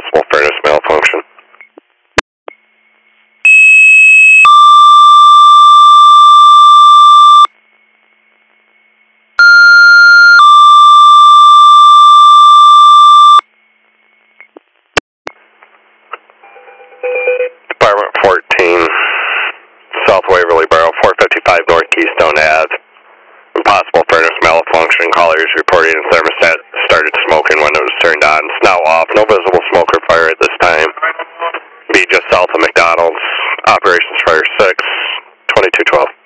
possible furnace malfunction. Department 14, South Waverly Borough, 455 North Keystone Ave. Possible furnace malfunction. Caller is reporting the thermostat started smoking when it was turned on. It's now off. No visible smoke or fire at this time. Be just south of McDonald's. Operations Fire 6, 2212.